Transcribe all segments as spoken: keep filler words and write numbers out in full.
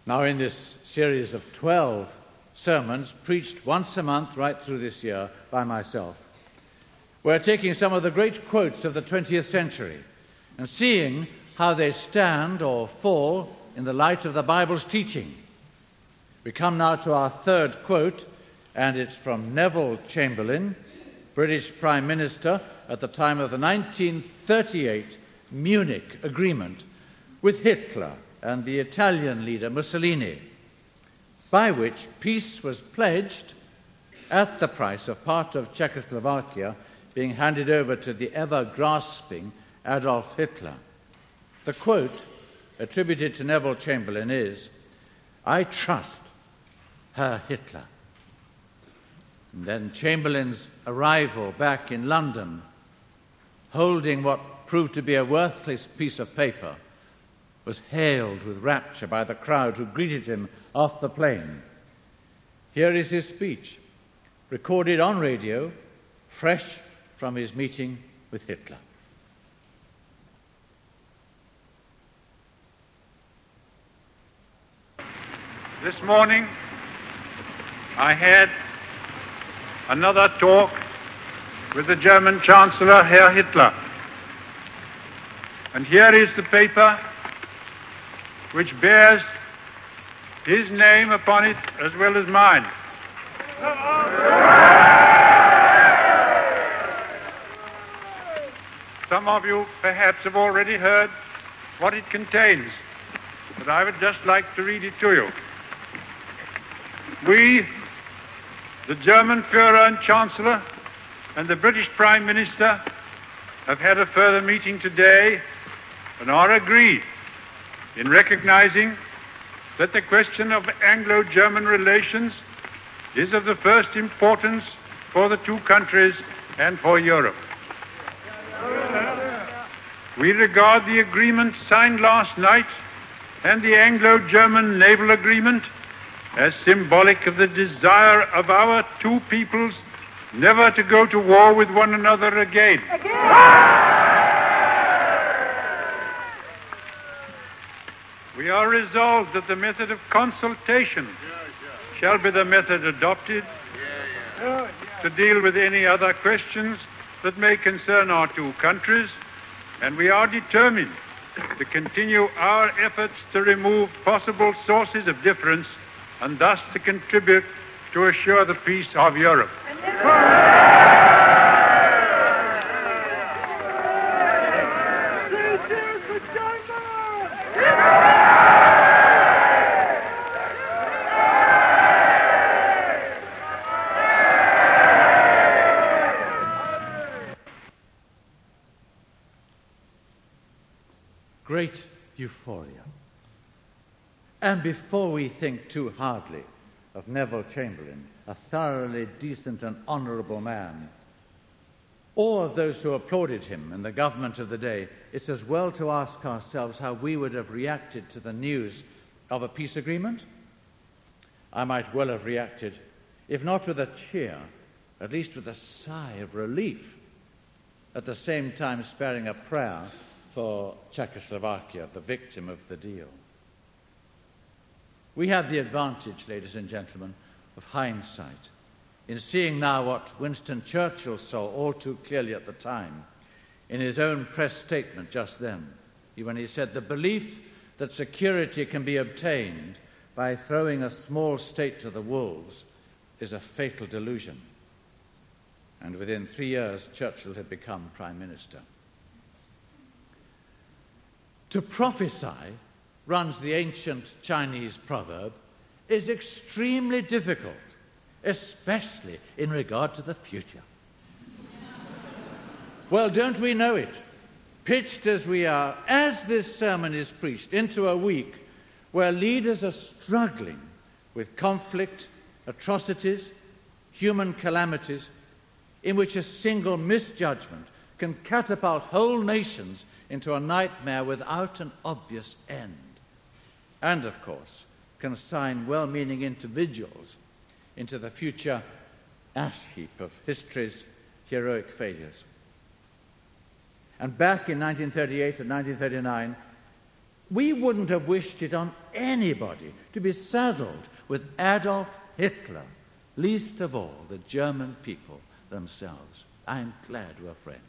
Now, in this series of twelve sermons preached once a month right through this year by myself, we're taking some of the great quotes of the twentieth century and seeing how they stand or fall in the light of the Bible's teaching. We come now to our third quote, and it's from Neville Chamberlain, British Prime Minister at the time of the nineteen thirty-eight Munich Agreement with Hitler and the Italian leader Mussolini, by which peace was pledged at the price of part of Czechoslovakia being handed over to the ever-grasping Adolf Hitler. The quote attributed to Neville Chamberlain is, "I trust Herr Hitler." And then Chamberlain's arrival back in London, holding what proved to be a worthless piece of paper, was hailed with rapture by the crowd who greeted him off the plane. Here is his speech, recorded on radio, fresh from his meeting with Hitler. This morning, I had another talk with the German Chancellor, Herr Hitler. And here is the paper which bears his name upon it as well as mine. Some of you perhaps have already heard what it contains, but I would just like to read it to you. We, the German Führer and Chancellor, and the British Prime Minister have had a further meeting today and are agreed in recognizing that the question of Anglo-German relations is of the first importance for the two countries and for Europe. We regard the agreement signed last night and the Anglo-German naval agreement as symbolic of the desire of our two peoples never to go to war with one another again. Again. We are resolved that the method of consultation shall be the method adopted to deal with any other questions that may concern our two countries, and we are determined to continue our efforts to remove possible sources of difference and thus to contribute to assure the peace of Europe. Great euphoria. And before we think too hardly of Neville Chamberlain, a thoroughly decent and honourable man, or of those who applauded him and the government of the day, it's as well to ask ourselves how we would have reacted to the news of a peace agreement. I might well have reacted, if not with a cheer, at least with a sigh of relief, at the same time sparing a prayer for Czechoslovakia, the victim of the deal. We have the advantage, ladies and gentlemen, of hindsight in seeing now what Winston Churchill saw all too clearly at the time in his own press statement just then, when he said, "The belief that security can be obtained by throwing a small state to the wolves is a fatal delusion." And within three years, Churchill had become Prime Minister. To prophesy, runs the ancient Chinese proverb, is extremely difficult, especially in regard to the future. Well, don't we know it? Pitched as we are, as this sermon is preached, into a week where leaders are struggling with conflict, atrocities, human calamities, in which a single misjudgment can catapult whole nations into a nightmare without an obvious end, and, of course, consign well-meaning individuals into the future ash heap of history's heroic failures. And back in nineteen thirty-eight and nineteen thirty-nine, We wouldn't have wished it on anybody to be saddled with Adolf Hitler, least of all the German people themselves. I'm glad we're friends.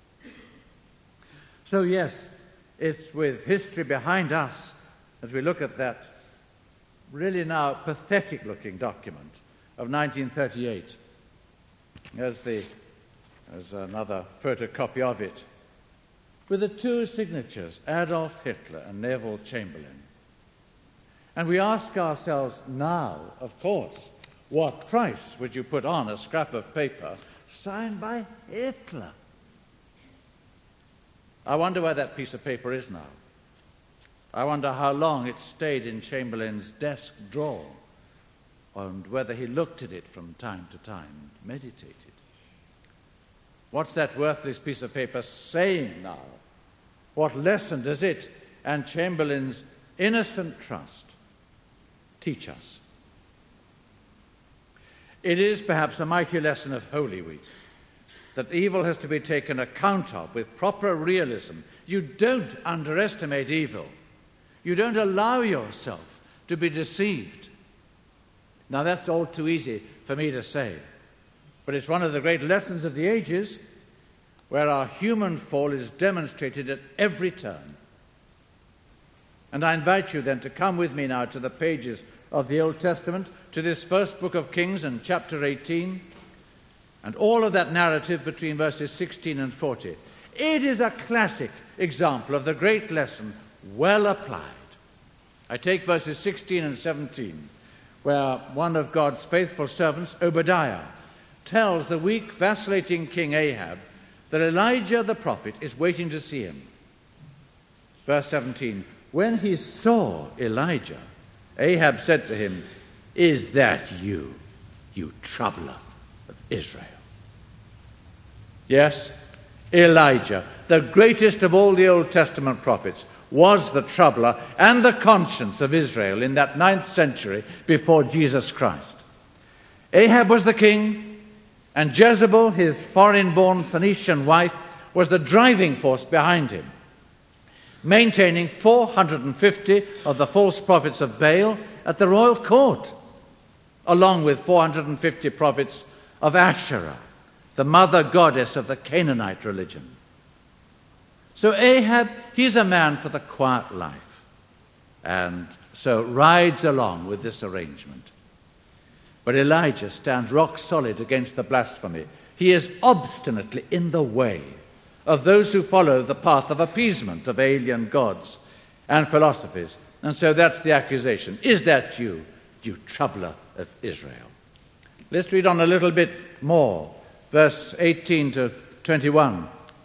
So yes, it's with history behind us as we look at that really now pathetic-looking document of nineteen thirty-eight. There's, the, there's another photocopy of it, with the two signatures, Adolf Hitler and Neville Chamberlain. And we ask ourselves now, of course, what price would you put on a scrap of paper signed by Hitler? I wonder where that piece of paper is now. I wonder how long it stayed in Chamberlain's desk drawer, and whether he looked at it from time to time, meditated. What's that worthless piece of paper saying now? What lesson does it and Chamberlain's innocent trust teach us? It is perhaps a mighty lesson of Holy Week, that evil has to be taken account of with proper realism. You don't underestimate evil. You don't allow yourself to be deceived. Now, that's all too easy for me to say, but it's one of the great lessons of the ages, where our human fall is demonstrated at every turn. And I invite you then to come with me now to the pages of the Old Testament, to this first book of Kings and chapter eighteen, and all of that narrative between verses sixteen and forty. It is a classic example of the great lesson well applied. I take verses sixteen and seventeen, where one of God's faithful servants, Obadiah, tells the weak, vacillating King Ahab that Elijah the prophet is waiting to see him. Verse seventeen, when he saw Elijah, Ahab said to him, "Is that you, you troubler of Israel?" Yes, Elijah, the greatest of all the Old Testament prophets, was the troubler and the conscience of Israel in that ninth century before Jesus Christ. Ahab was the king, and Jezebel, his foreign-born Phoenician wife, was the driving force behind him, maintaining four hundred fifty of the false prophets of Baal at the royal court, along with four hundred fifty prophets of Asherah, the mother goddess of the Canaanite religion. So Ahab, he's a man for the quiet life, and so rides along with this arrangement. But Elijah stands rock solid against the blasphemy. He is obstinately in the way of those who follow the path of appeasement of alien gods and philosophies. And so that's the accusation. Is that you, you troubler of Israel? Let's read on a little bit more, verse eighteen to twenty-one.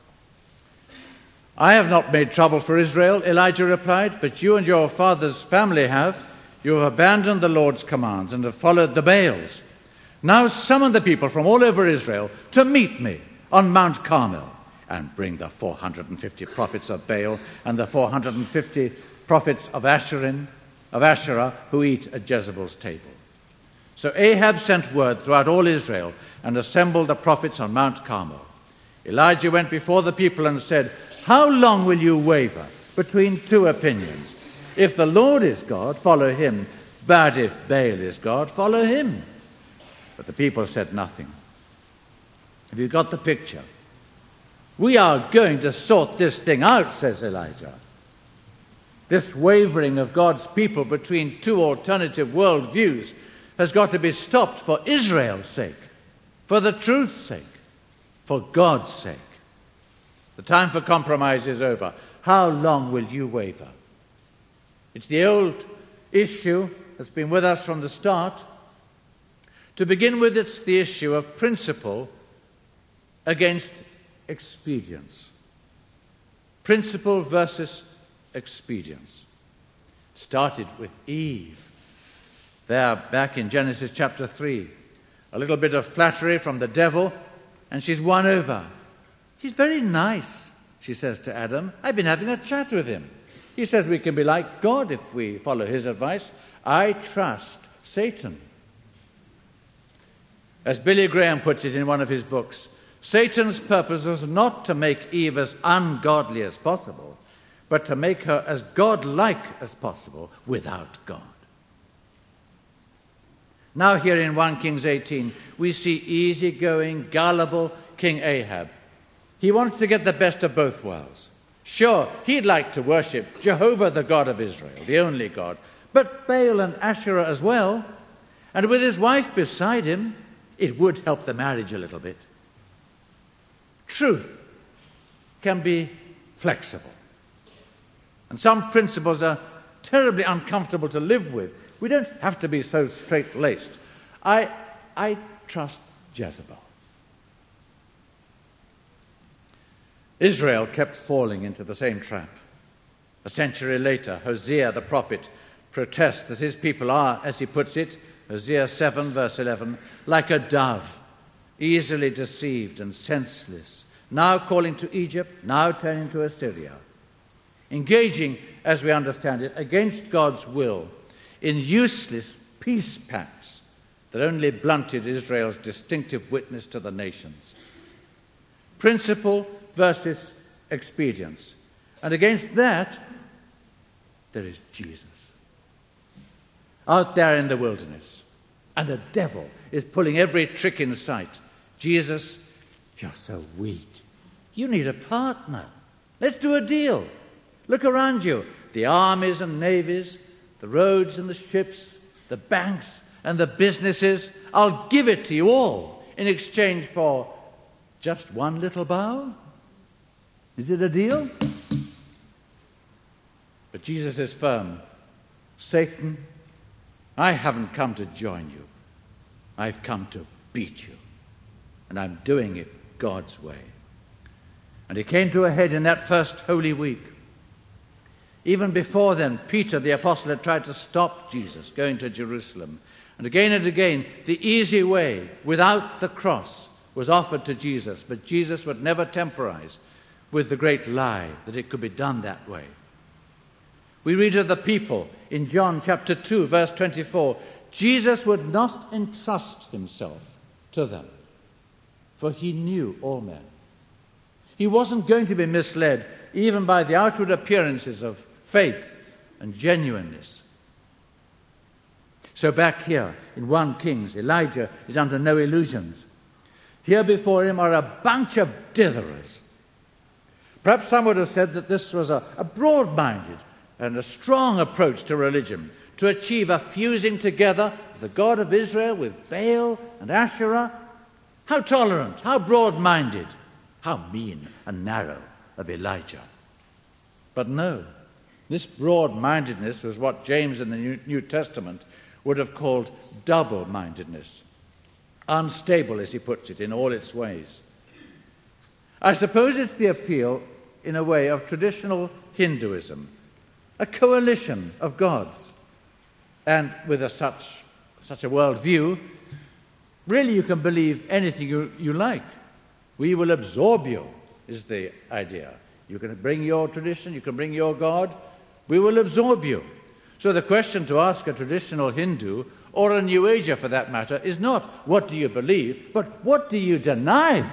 I have not made trouble for Israel, Elijah replied, but you and your father's family have. You have abandoned the Lord's commands and have followed the Baals. Now summon the people from all over Israel to meet me on Mount Carmel, and bring the four hundred fifty prophets of Baal and the four hundred fifty prophets of Asherin, of Asherah, who eat at Jezebel's table. So Ahab sent word throughout all Israel and assembled the prophets on Mount Carmel. Elijah went before the people and said, "How long will you waver between two opinions? If the Lord is God, follow him, but if Baal is God, follow him." But the people said nothing. Have you got the picture? We are going to sort this thing out, says Elijah. This wavering of God's people between two alternative worldviews has got to be stopped for Israel's sake, for the truth's sake, for God's sake. The time for compromise is over. How long will you waver? It's the old issue that's been with us from the start. To begin with, it's the issue of principle against expedience. Principle versus expedience. It started with Eve. There, back in Genesis chapter three. A little bit of flattery from the devil, and she's won over. "He's very nice," she says to Adam. "I've been having a chat with him. He says we can be like God if we follow his advice. I trust Satan." As Billy Graham puts it in one of his books, Satan's purpose was not to make Eve as ungodly as possible, but to make her as God-like as possible without God. Now here in First Kings eighteen, we see easygoing, gullible King Ahab. He wants to get the best of both worlds. Sure, he'd like to worship Jehovah, the God of Israel, the only God, but Baal and Asherah as well. And with his wife beside him, it would help the marriage a little bit. Truth can be flexible. And some principles are terribly uncomfortable to live with. We don't have to be so straight-laced. I, I trust Jezebel. Israel kept falling into the same trap. A century later, Hosea the prophet protests that his people are, as he puts it, Hosea seven, verse eleven, like a dove, easily deceived and senseless, now calling to Egypt, now turning to Assyria, engaging, as we understand it, against God's will in useless peace pacts that only blunted Israel's distinctive witness to the nations. Principle versus expedience. And against that, there is Jesus. Out there in the wilderness. And the devil is pulling every trick in sight. Jesus, you're so weak. You need a partner. Let's do a deal. Look around you. The armies and navies, the roads and the ships, the banks and the businesses. I'll give it to you all in exchange for just one little bow. Is it a deal? But Jesus is firm. Satan, I haven't come to join you. I've come to beat you. And I'm doing it God's way. And it came to a head in that first Holy Week. Even before then, Peter, the apostle, had tried to stop Jesus going to Jerusalem. And again and again, the easy way, without the cross, was offered to Jesus. But Jesus would never temporize with the great lie that it could be done that way. We read of the people in John chapter two, verse twenty-four. Jesus would not entrust himself to them, for he knew all men. He wasn't going to be misled even by the outward appearances of faith and genuineness. So back here in First Kings, Elijah is under no illusions. Here before him are a bunch of ditherers. Perhaps some would have said that this was a, a broad-minded and a strong approach to religion, to achieve a fusing together of the God of Israel with Baal and Asherah. How tolerant, how broad-minded, how mean and narrow of Elijah. But no, this broad-mindedness was what James in the New, New Testament would have called double-mindedness. Unstable, as he puts it, in all its ways. I suppose it's the appeal, in a way, of traditional Hinduism, a coalition of gods. And with a such, such a worldview, really you can believe anything you, you like. We will absorb you, is the idea. You can bring your tradition, you can bring your God, we will absorb you. So the question to ask a traditional Hindu, or a New Ager for that matter, is not what do you believe, but what do you deny?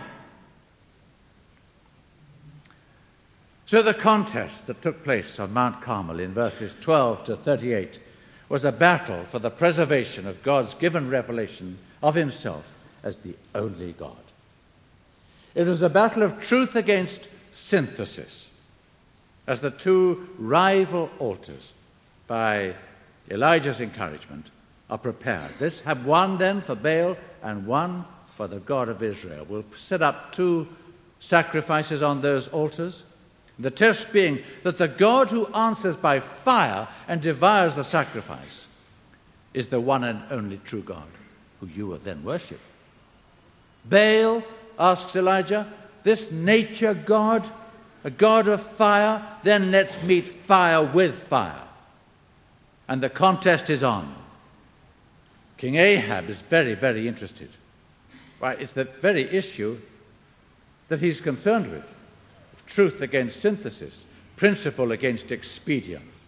So the contest that took place on Mount Carmel in verses twelve to thirty-eight was a battle for the preservation of God's given revelation of himself as the only God. It was a battle of truth against synthesis, as the two rival altars, by Elijah's encouragement, are prepared. Let's have one then for Baal and one for the God of Israel. We'll set up two sacrifices on those altars. The test being that the God who answers by fire and devours the sacrifice is the one and only true God, who you will then worship. Baal, asks Elijah, this nature God, a God of fire, then let's meet fire with fire. And the contest is on. King Ahab is very, very interested. Right, it's the very issue that he's concerned with. Truth against synthesis, principle against expedience.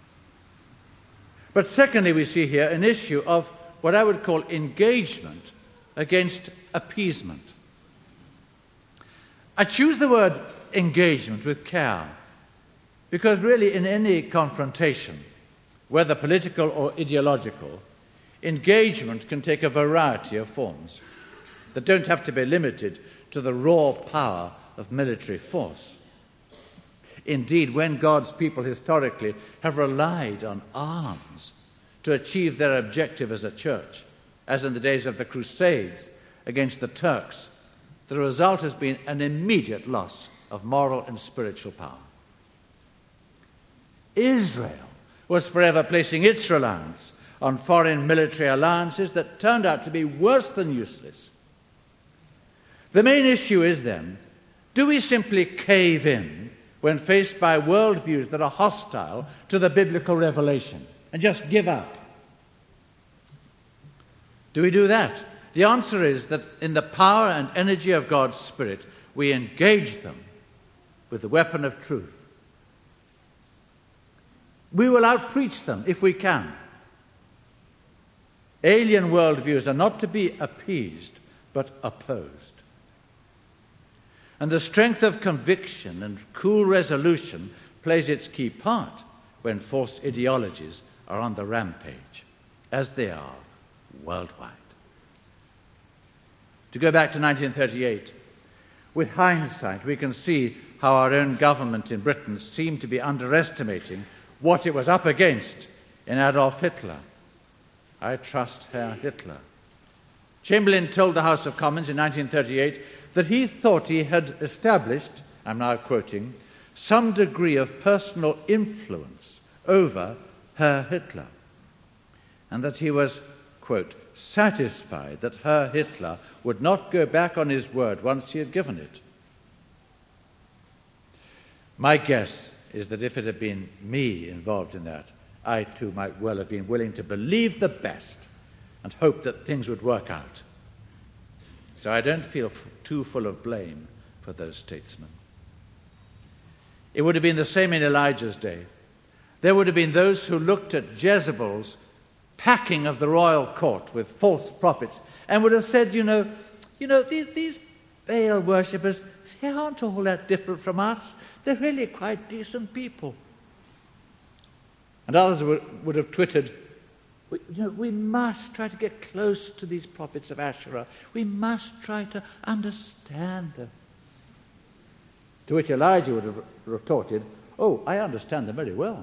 But secondly, we see here an issue of what I would call engagement against appeasement. I choose the word engagement with care. Because really in any confrontation, whether political or ideological, engagement can take a variety of forms that don't have to be limited to the raw power of military force. Indeed, when God's people historically have relied on arms to achieve their objective as a church, as in the days of the Crusades against the Turks, the result has been an immediate loss of moral and spiritual power. Israel was forever placing its reliance on foreign military alliances that turned out to be worse than useless. The main issue is then, do we simply cave in when faced by worldviews that are hostile to the biblical revelation and just give up? Do we do that? The answer is that in the power and energy of God's Spirit, we engage them with the weapon of truth. We will outpreach them if we can. Alien worldviews are not to be appeased, but opposed. And the strength of conviction and cool resolution plays its key part when false ideologies are on the rampage, as they are worldwide. To go back to nineteen thirty-eight, with hindsight, we can see how our own government in Britain seemed to be underestimating what it was up against in Adolf Hitler. I trust Herr Hitler. Chamberlain told the House of Commons in nineteen thirty-eight that he thought he had established, I'm now quoting, some degree of personal influence over Herr Hitler, and that he was, quote, satisfied that Herr Hitler would not go back on his word once he had given it. My guess is that if it had been me involved in that, I too might well have been willing to believe the best and hope that things would work out. So I don't feel f- too full of blame for those statesmen. It would have been the same in Elijah's day. There would have been those who looked at Jezebel's packing of the royal court with false prophets and would have said, you know, you know, these, these Baal worshippers, they aren't all that different from us. They're really quite decent people. And others would, would have twittered, we, you know, we must try to get close to these prophets of Asherah. We must try to understand them. To which Elijah would have retorted, oh, I understand them very well.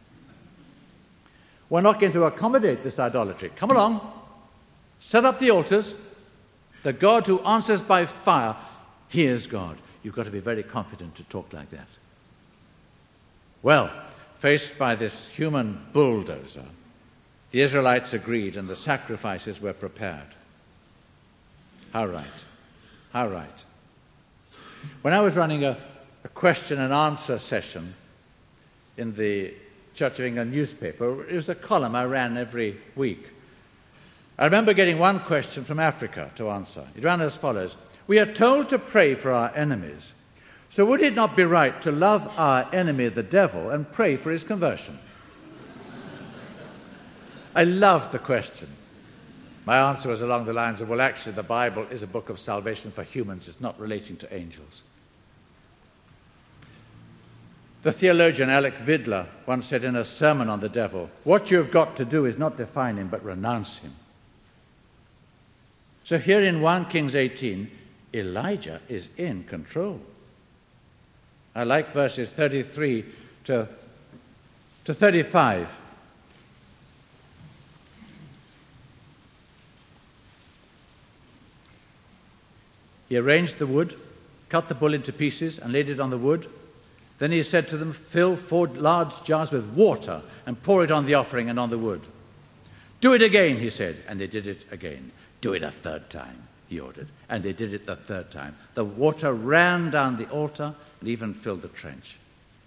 We're not going to accommodate this idolatry. Come along, set up the altars. The God who answers by fire, he is God. You've got to be very confident to talk like that. Well, faced by this human bulldozer, the Israelites agreed and the sacrifices were prepared. How right. How right. When I was running a, a question and answer session in the Church of England newspaper, it was a column I ran every week. I remember getting one question from Africa to answer. It ran as follows. We are told to pray for our enemies. So would it not be right to love our enemy, the devil, and pray for his conversion? I loved the question. My answer was along the lines of, well, actually, the Bible is a book of salvation for humans. It's not relating to angels. The theologian Alec Vidler once said in a sermon on the devil, what you have got to do is not define him, but renounce him. So here in First Kings eighteen, Elijah is in control. I like verses thirty-three to, to thirty-five. He arranged the wood, cut the bull into pieces, and laid it on the wood. Then he said to them, fill four large jars with water and pour it on the offering and on the wood. Do it again, he said, and they did it again. Do it a third time, he ordered, and they did it the third time. The water ran down the altar and even filled the trench.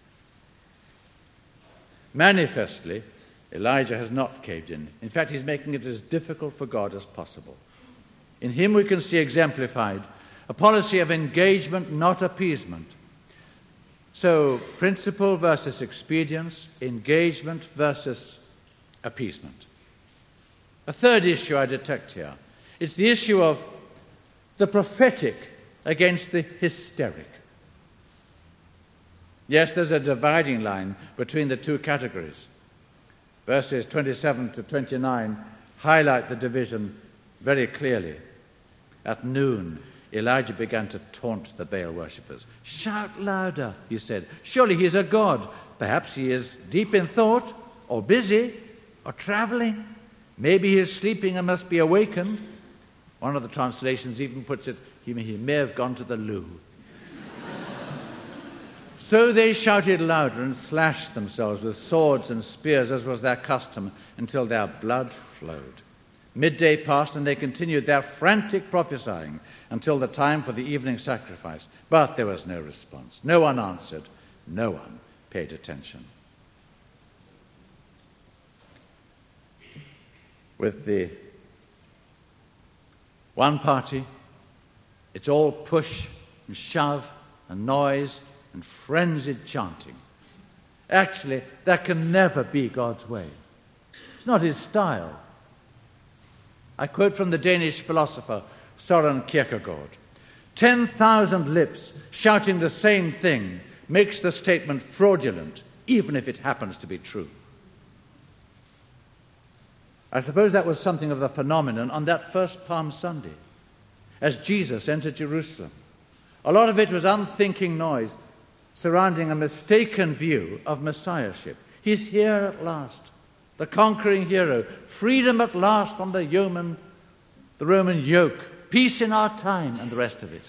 Manifestly, Elijah has not caved in. In fact, he's making it as difficult for God as possible. In him we can see exemplified a policy of engagement, not appeasement. So, principle versus expedience, engagement versus appeasement. A third issue I detect here. It's the issue of the prophetic against the hysteric. Yes, there's a dividing line between the two categories. Verses twenty-seven to twenty-nine highlight the division very clearly. At noon, Elijah began to taunt the Baal worshippers. "Shout louder," he said. "Surely he's a god. Perhaps he is deep in thought, or busy, or traveling. Maybe he is sleeping and must be awakened." One of the translations even puts it, he may, he may have gone to the loo. So they shouted louder and slashed themselves with swords and spears, as was their custom, until their blood flowed. Midday passed, and they continued their frantic prophesying until the time for the evening sacrifice. But there was no response. No one answered. No one paid attention. With the one party, it's all push and shove and noise and frenzied chanting. Actually, that can never be God's way. It's not his style. I quote from the Danish philosopher Søren Kierkegaard. Ten thousand lips shouting the same thing makes the statement fraudulent, even if it happens to be true. I suppose that was something of the phenomenon on that first Palm Sunday, as Jesus entered Jerusalem. A lot of it was unthinking noise surrounding a mistaken view of messiahship. He's here at last, the conquering hero, freedom at last from the Roman, the Roman yoke, peace in our time, and the rest of it.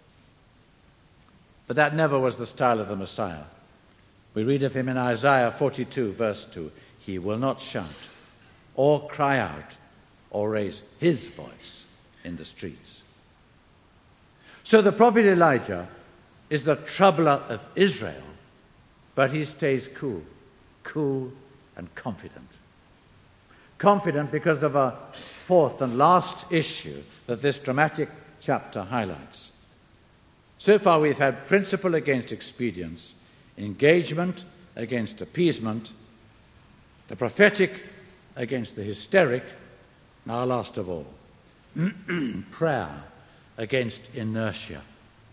But that never was the style of the Messiah. We read of him in Isaiah forty-two, verse two. He will not shout, or cry out, or raise his voice in the streets. So the prophet Elijah is the troubler of Israel, but he stays cool, cool and confident. Confident because of a fourth and last issue that this dramatic chapter highlights. So far we've had principle against expedience, engagement against appeasement, the prophetic against the hysteric, now last of all, prayer against inertia.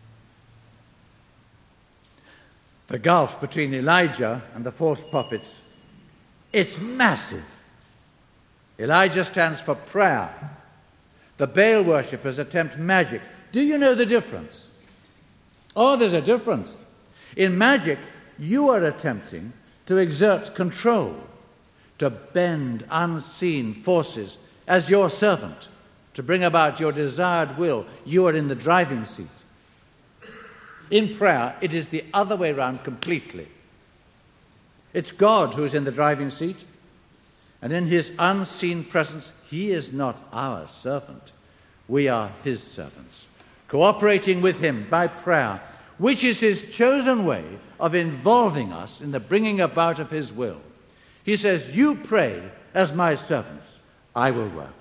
The gulf between Elijah and the false prophets, it's massive. Elijah stands for prayer. The Baal worshippers attempt magic. Do you know the difference? Oh, there's a difference. In magic, you are attempting to exert control, to bend unseen forces as your servant, to bring about your desired will. You are in the driving seat. In prayer, it is the other way around completely. It's God who is in the driving seat, and in his unseen presence, he is not our servant. We are his servants, cooperating with him by prayer, which is his chosen way of involving us in the bringing about of his will. He says, "You pray as my servants, I will work."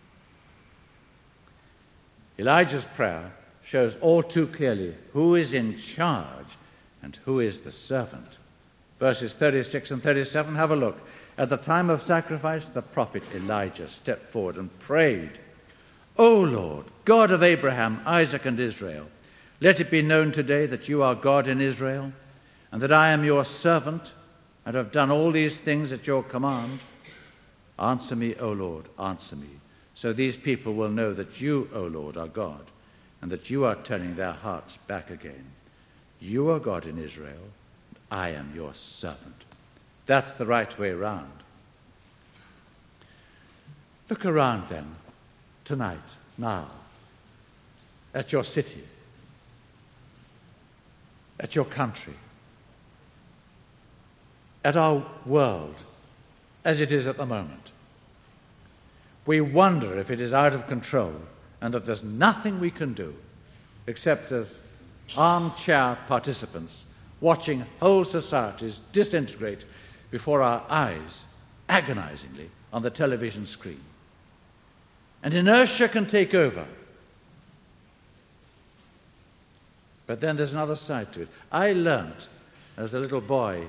Elijah's prayer shows all too clearly who is in charge and who is the servant. Verses thirty-six and thirty-seven, have a look. At the time of sacrifice, the prophet Elijah stepped forward and prayed, "O Lord, God of Abraham, Isaac, and Israel, let it be known today that you are God in Israel, and that I am your servant, and have done all these things at your command. Answer me, O Lord, answer me, so these people will know that you, O Lord, are God, and that you are turning their hearts back again. You are God in Israel, and I am your servant." That's the right way around. Look around then, tonight, now, at your city, at your country, at our world as it is at the moment. We wonder if it is out of control and that there's nothing we can do except as armchair participants watching whole societies disintegrate before our eyes, agonizingly, on the television screen. And inertia can take over. But then there's another side to it. I learnt as a little boy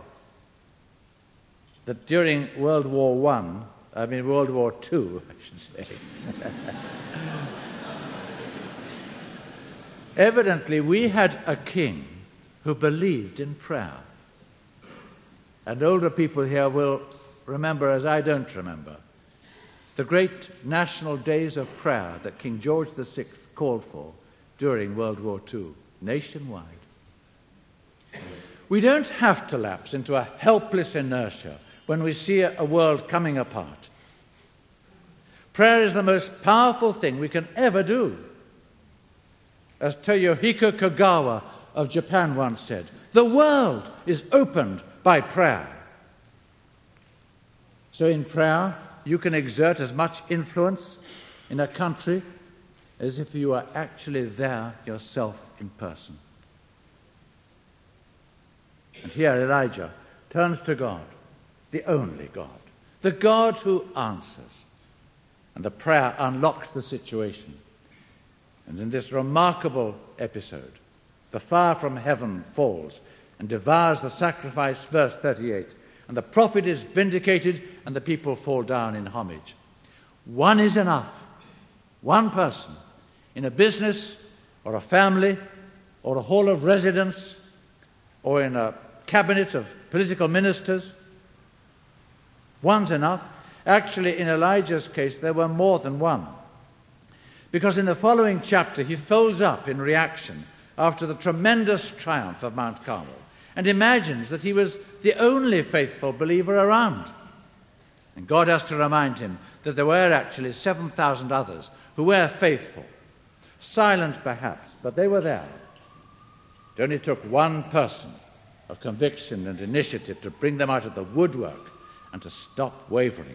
that during World War One, I mean World War Two, I should say, evidently we had a king who believed in prayer. And older people here will remember, as I don't remember, the great national days of prayer that King George the Sixth called for during World War Two, nationwide. We don't have to lapse into a helpless inertia when we see a world coming apart. Prayer is the most powerful thing we can ever do. As Toyohiko Kagawa of Japan once said, the world is opened by prayer. So in prayer, you can exert as much influence in a country as if you were actually there yourself in person. And here Elijah turns to God, the only God, the God who answers. And the prayer unlocks the situation. And in this remarkable episode, the fire from heaven falls and devours the sacrifice, verse thirty-eight. And the prophet is vindicated, and the people fall down in homage. One is enough. One person in a business or a family or a hall of residence or in a cabinet of political ministers. One's enough. Actually, in Elijah's case, there were more than one. Because in the following chapter, he folds up in reaction after the tremendous triumph of Mount Carmel and imagines that he was the only faithful believer around. And God has to remind him that there were actually seven thousand others who were faithful, silent perhaps, but they were there. It only took one person of conviction and initiative to bring them out of the woodwork and to stop wavering.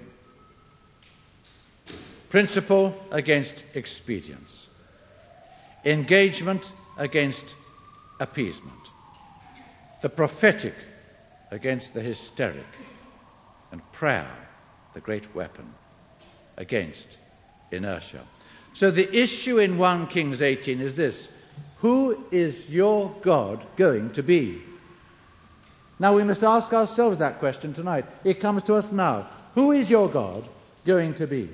Principle against expedience. Engagement against appeasement. The prophetic against the hysteric. And prayer, the great weapon, against inertia. So the issue in First Kings eighteen is this: who is your God going to be? Now we must ask ourselves that question tonight. It comes to us now. Who is your God going to be?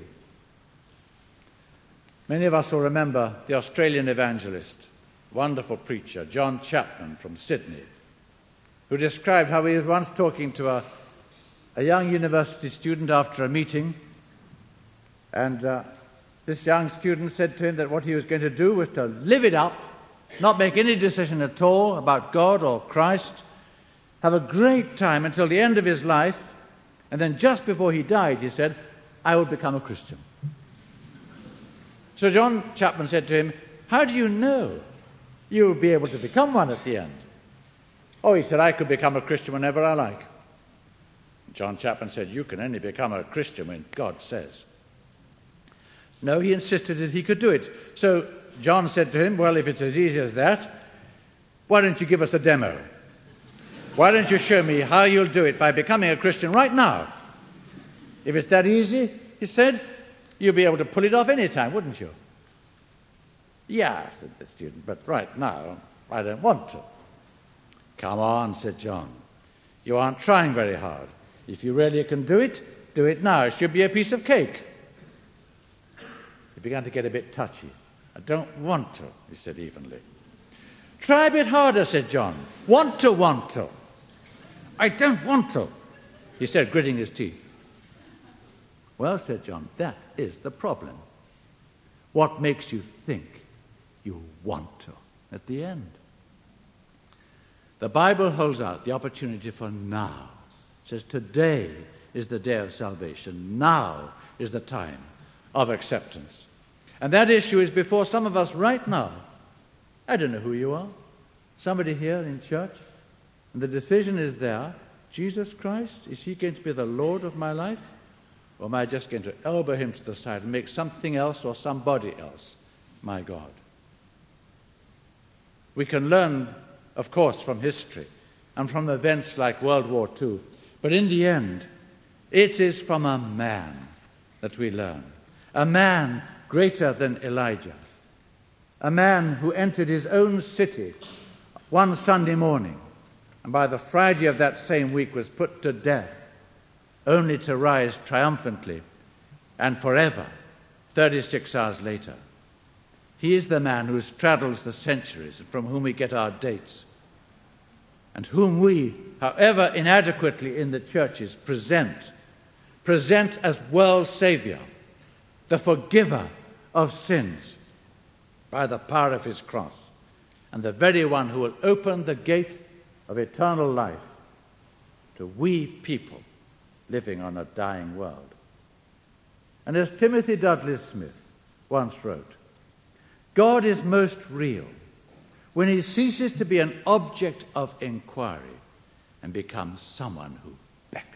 Many of us will remember the Australian evangelist, wonderful preacher, John Chapman from Sydney, who described how he was once talking to a, a young university student after a meeting, and uh, this young student said to him that what he was going to do was to live it up, not make any decision at all about God or Christ, have a great time until the end of his life, and then just before he died, he said, I will become a Christian. So John Chapman said to him, how do you know you'll be able to become one at the end? Oh, he said, I could become a Christian whenever I like. John Chapman said, you can only become a Christian when God says. No, he insisted that he could do it. So John said to him, well, if it's as easy as that, why don't you give us a demo? Why don't you show me how you'll do it by becoming a Christian right now? If it's that easy, he said, you'll be able to pull it off any time, wouldn't you? Yeah, said the student, but right now, I don't want to. Come on, said John. You aren't trying very hard. If you really can do it, do it now. It should be a piece of cake. He began to get a bit touchy. I don't want to, he said evenly. Try a bit harder, said John. Want to, want to. I don't want to, he said, gritting his teeth. Well, said John, that is the problem. What makes you think you want to at the end? The Bible holds out the opportunity for now. It says today is the day of salvation. Now is the time of acceptance. And that issue is before some of us right now. I don't know who you are. Somebody here in church. And the decision is there. Jesus Christ, is he going to be the Lord of my life? Or am I just going to elbow him to the side and make something else or somebody else my God? We can learn, of course, from history and from events like World War Two. But in the end, it is from a man that we learn. A man greater than Elijah. A man who entered his own city one Sunday morning and by the Friday of that same week was put to death, only to rise triumphantly and forever, thirty-six hours later. He is the man who straddles the centuries and from whom we get our dates. and whom we, however inadequately in the churches, present, present as world Saviour, the forgiver of sins by the power of his cross, and the very one who will open the gate of eternal life to we people living on a dying world. And as Timothy Dudley Smith once wrote, God is most real when he ceases to be an object of inquiry and becomes someone who beckons.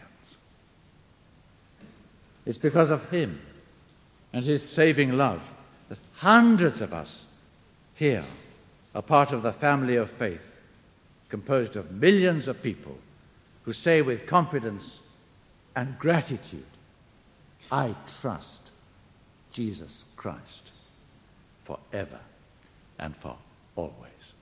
It's because of him and his saving love that hundreds of us here are part of the family of faith, composed of millions of people who say with confidence and gratitude, I trust Jesus Christ forever and for always.